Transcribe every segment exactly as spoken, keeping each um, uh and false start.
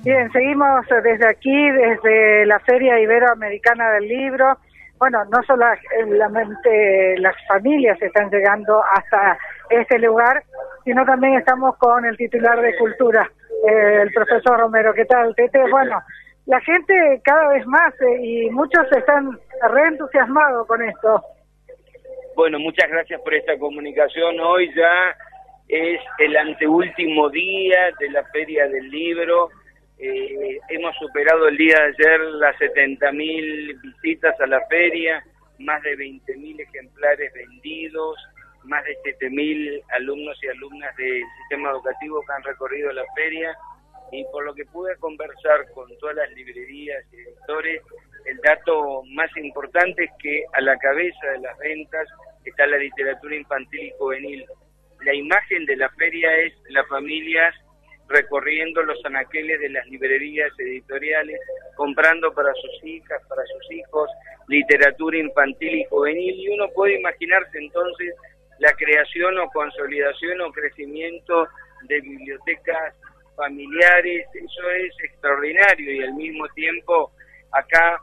Bien, seguimos desde aquí, desde la Feria Iberoamericana del Libro. Bueno, no solamente las familias están llegando hasta este lugar, sino también estamos con el titular de Cultura, eh, el profesor Romero. ¿Qué tal, Tete? Bueno, la gente cada vez más eh, y muchos están reentusiasmados con esto. Bueno, muchas gracias por esta comunicación. Hoy ya es el anteúltimo día de la Feria del Libro. Eh, hemos superado el día de ayer las setenta mil visitas a la feria, más de veinte mil ejemplares vendidos, más de siete mil alumnos y alumnas del sistema educativo que han recorrido la feria, y por lo que pude conversar con todas las librerías y editores, el dato más importante es que a la cabeza de las ventas está la literatura infantil y juvenil. La imagen de la feria es las familias recorriendo los anaqueles de las librerías editoriales, comprando para sus hijas, para sus hijos, literatura infantil y juvenil, y uno puede imaginarse entonces la creación o consolidación o crecimiento de bibliotecas familiares. Eso es extraordinario, y al mismo tiempo acá,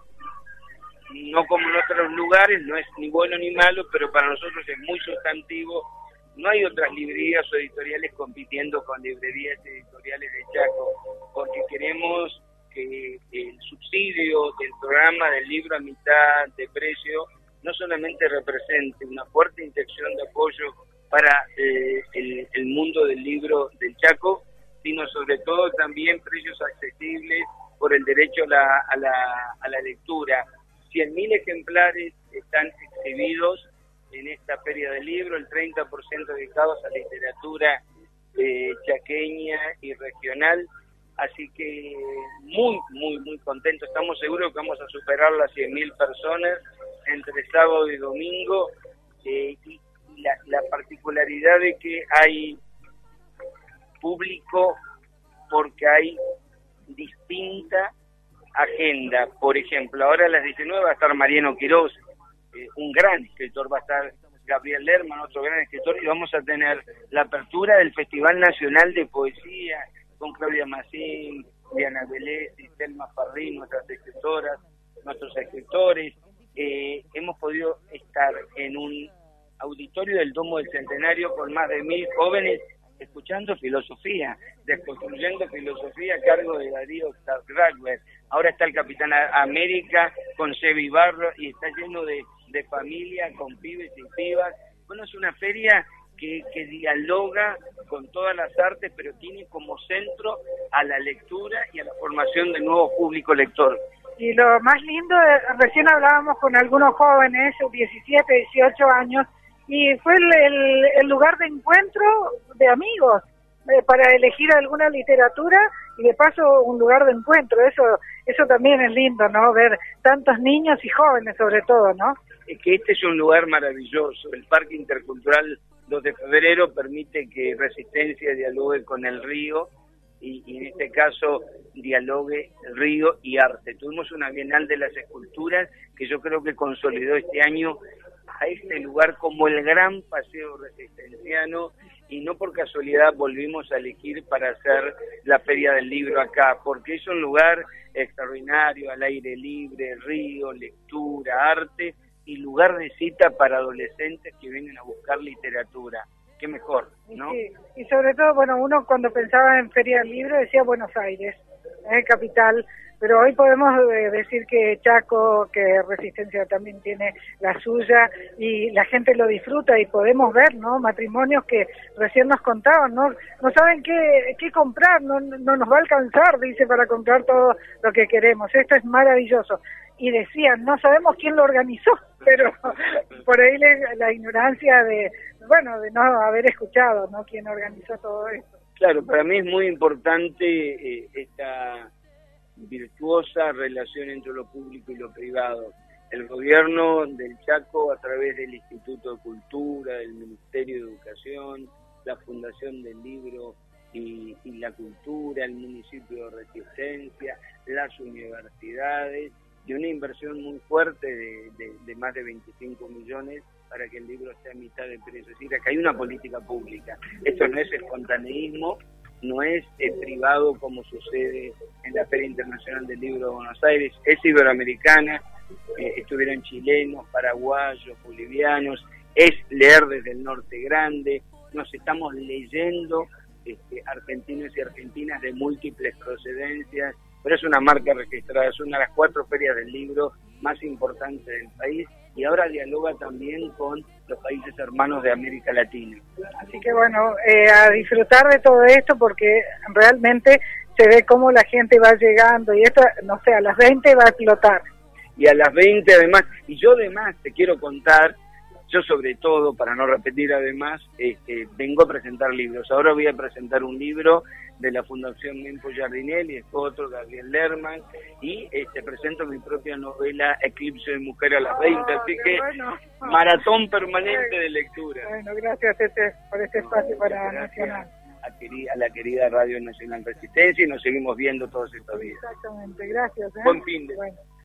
no como en otros lugares, no es ni bueno ni malo, pero para nosotros es muy sustantivo. No hay otras librerías o editoriales compitiendo con librerías editoriales de Chaco, porque queremos que el subsidio del programa del libro a mitad de precio no solamente represente una fuerte inyección de apoyo para eh, el, el mundo del libro del Chaco, sino sobre todo también precios accesibles por el derecho a la, a la, a la lectura. cien mil ejemplares están exhibidos en esta feria del libro, el treinta por ciento dedicados a literatura eh, chaqueña y regional, así que muy, muy, muy contento. Estamos seguros que vamos a superar las cien mil personas entre sábado y domingo, eh, y la, la particularidad de que hay público porque hay distinta agenda. Por ejemplo, ahora a las diecinueve va a estar Mariano Quirós, Eh, un gran escritor, va a estar Gabriel Lerman, otro gran escritor, y vamos a tener la apertura del Festival Nacional de Poesía con Claudia Massín, Diana Vélez y Selma Farrín, nuestras escritoras, nuestros escritores. Eh, hemos podido estar en un auditorio del Domo del Centenario con más de mil jóvenes escuchando filosofía, desconstruyendo filosofía a cargo de Darío Starkberg. Ahora está el Capitán América con Sebi Barro y está lleno de, de familia, con pibes y pibas. Bueno, es una feria que, que dialoga con todas las artes, pero tiene como centro a la lectura y a la formación de nuevo público lector. Y lo más lindo, recién hablábamos con algunos jóvenes, diecisiete, dieciocho años, y fue el, el, el lugar de encuentro de amigos, eh, para elegir alguna literatura y de paso un lugar de encuentro. Eso eso también es lindo, ¿no? Ver tantos niños y jóvenes sobre todo, ¿no? Es que este es un lugar maravilloso. El Parque Intercultural dos de febrero permite que Resistencia dialogue con el río y, y en este caso dialogue el río y arte. Tuvimos una Bienal de las Esculturas que yo creo que consolidó este año a este lugar como el gran paseo resistenciano, y no por casualidad volvimos a elegir para hacer la Feria del Libro acá, porque es un lugar extraordinario, al aire libre, río, lectura, arte, y lugar de cita para adolescentes que vienen a buscar literatura. Qué mejor, ¿no? Sí, y sobre todo, bueno, uno cuando pensaba en Feria del Libro decía Buenos Aires, eh, capital, pero hoy podemos eh, decir que Chaco, que Resistencia también tiene la suya, y la gente lo disfruta, y podemos ver, ¿no? Matrimonios que recién nos contaban, ¿no? No saben qué, qué comprar, no, no nos va a alcanzar, dice, para comprar todo lo que queremos. Esto es maravilloso. Y decían, no sabemos quién lo organizó, pero por ahí le, la ignorancia de, bueno, de no haber escuchado, ¿no? Quién organizó todo esto. Claro, para mí es muy importante eh, esta virtuosa relación entre lo público y lo privado. El gobierno del Chaco, a través del Instituto de Cultura, del Ministerio de Educación, la Fundación del Libro y, y la Cultura, el municipio de Resistencia, las universidades, y una inversión muy fuerte de, de, de más de veinticinco millones para que el libro esté a mitad de precio. Es decir, acá hay una política pública. Esto no es espontaneísmo, no es eh, privado como sucede en en la Feria Internacional del Libro de Buenos Aires, es iberoamericana, eh, estuvieron chilenos, paraguayos, bolivianos, es leer desde el norte grande, nos estamos leyendo este, argentinos y argentinas de múltiples procedencias, pero es una marca registrada, es una de las cuatro ferias del libro más importantes del país y ahora dialoga también con los países hermanos de América Latina. Así que bueno, eh, a disfrutar de todo esto porque realmente se ve cómo la gente va llegando y esto, no sé, a las veinte va a explotar. Y a las veinte además, y yo además te quiero contar, yo sobre todo, para no repetir además, este, vengo a presentar libros. Ahora voy a presentar un libro de la Fundación Mempo Giardinelli, es otro, Gabriel Lerman, y este, presento mi propia novela Eclipse de Mujer a las veinte, así que bueno, maratón permanente de lectura. Bueno, gracias Tete, por este espacio para Nacional. A, querida, a la querida Radio Nacional Resistencia y nos seguimos viendo todos estos días. Exactamente, gracias. ¿eh? Buen fin de... Bueno.